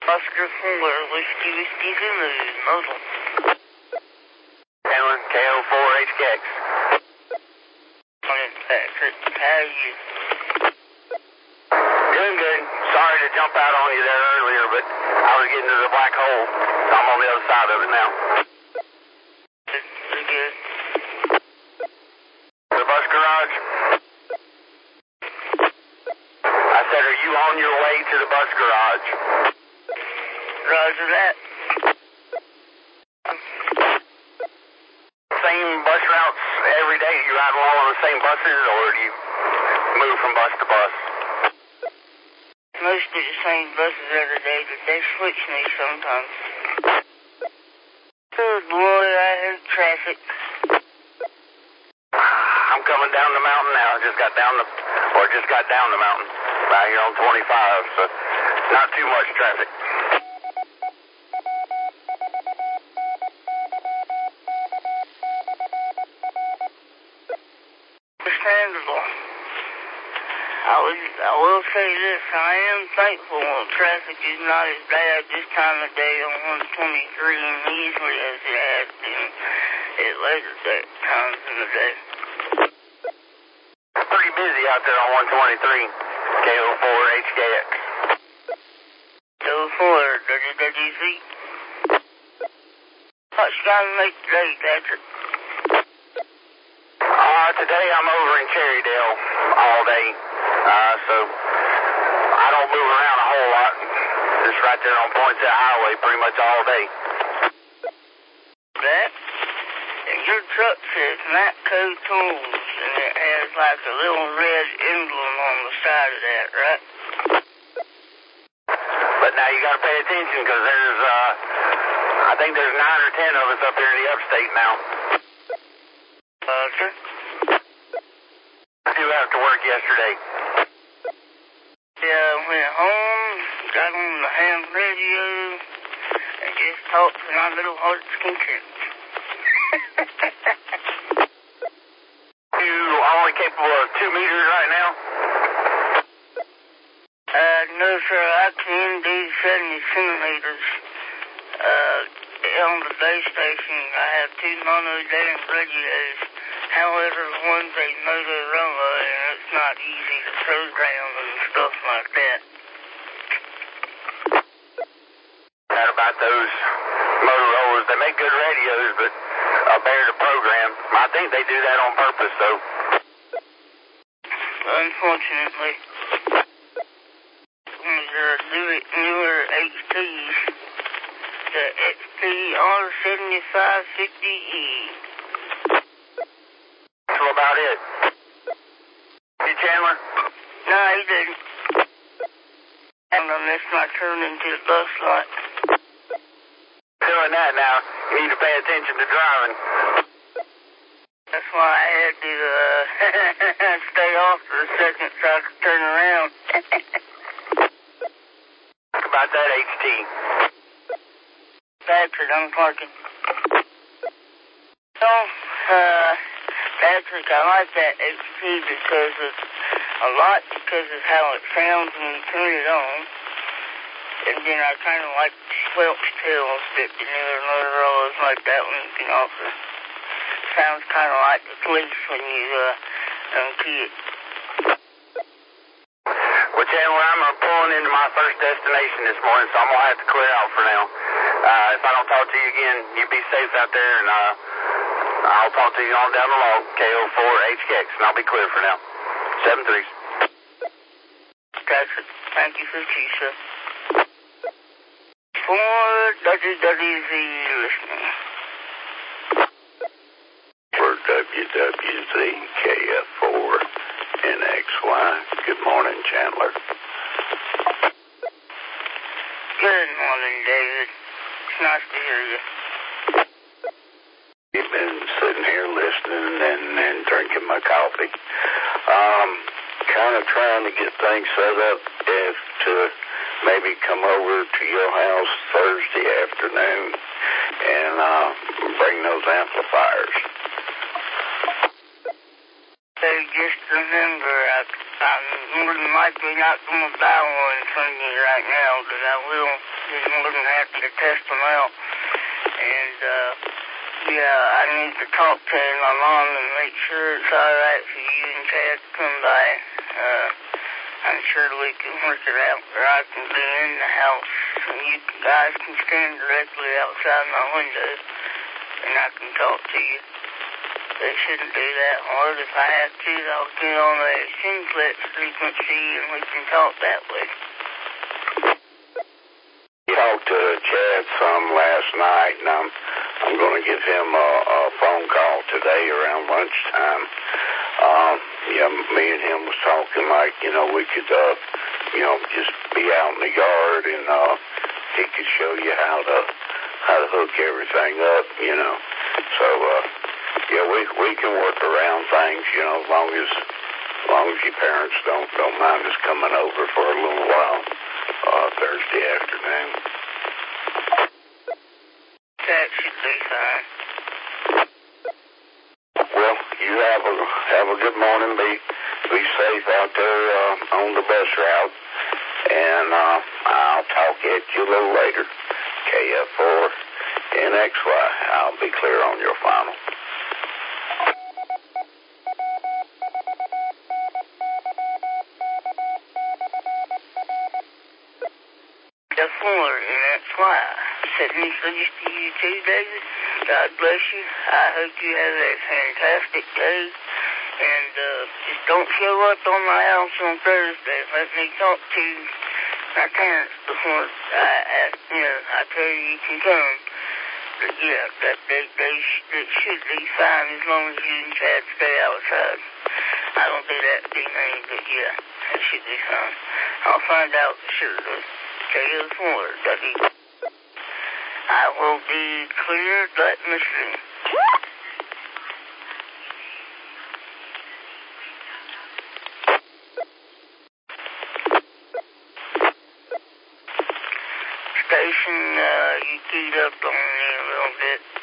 Oscar 4, Whiskey Zulu, modal. Handler, KO4HKX. Morning, Patrick. How are you? Doing good. Sorry to jump out on you there earlier, but I was getting to the black hole. So I'm on the other side of it now. Pretty good. The bus garage? I said, are you on your way to the bus garage? Roger that. Same bus routes every day? You ride along on the same buses, or do you move from bus to bus? Mostly the same buses every day, but they switch me sometimes. Good boy, I hate traffic. I'm coming down the mountain now. Just got down the mountain. Right here on 25, so not too much traffic. Understandable. I will say this, I am thankful that traffic is not as bad this time of day on 123 and easily as it has been at later times in the day. Pretty busy out there on 123, KO4HKX. KO4, WWZ. What you gotta make today, Patrick? Today I'm over in Cherrydale all day, so I don't move around a whole lot. Just right there on Poinsett Highway pretty much all day. That? And your truck says Matco Tools, and it has like a little red emblem on the side of that, right? But now you gotta pay attention, because I think there's 9 or 10 of us up here in the upstate now. Roger. I do after work yesterday. Yeah, I went home, got on the ham radio, and just talked to my little heart's content. You only capable of 2 meters right now? No, sir, I can do 70 centimeters. On the base station, I have 2 monodam radios. However, one's a Motorola, and it's not easy to program and stuff like that. Not about those Motorola's. They make good radios, but bear to program. I think they do that on purpose, though. Unfortunately. Your newer HTs, the XPR7550E. That's about it. You Chandler? No, he didn't. And I missed my turn into the bus lot. Doing that now. You need to pay attention to driving. That's why I had to stay off for a second so I could turn around. Talk about that HT. Patrick, I'm parking. So, Patrick, I like that HT because of how it sounds when you turn it on. And then I kind of like the squelch tails that the newer Motorola's like that one you can offer. Sounds kind of like the police when you unkey it. Well, Chandler, I'm pulling into my first destination this morning, so I'm going to have to clear out for now. If I don't talk to you again, you be safe out there, and I'll talk to you on down the log, KO4HKX, and I'll be clear for now. 7-3. Patrick, thank you for the tea, sir. For WWZ listening. For WWZ KF4 NXY. Good morning, Chandler. Good morning, David. It's nice to hear you. You've been sitting here listening and drinking my coffee. Kind of trying to get things set up if to maybe come over to your house Thursday afternoon and bring those amplifiers. So just remember, I'm more than likely not going to buy one from you right now, but I will Been more than happy to test them out. And, yeah, I need to talk to my mom and make sure it's alright for you and Chad to come by. I'm sure we can work it out where I can be in the house and you guys can stand directly outside my window and I can talk to you. They shouldn't be that hard. If I have to, I'll get on the simplex frequency and we can talk that way. I talked to Chad some last night, and I'm going to give him a phone call today around lunchtime. Yeah, me and him was talking like, we could, just be out in the yard and he could show you how to hook everything up, So, yeah, we can work around things, as long as your parents don't mind us coming over for a little while Thursday afternoon. That should be fine. Well, you have a good morning. Be safe out there on the bus route, and I'll talk at you a little later. KF4 NXY. I'll be clear on your final. The floor, and that's why. Sending messages to you too, David. God bless you. I hope you have a fantastic day. And just don't show up on my house on Thursday. Let me talk to my parents before I tell you can come. But yeah, they should be fine as long as you and Chad stay outside. I don't think that'd be me, but yeah, that should be fine. I'll find out for sure though. KO4, I will be cleared. Let me see. Station, you keyed up on me a little bit.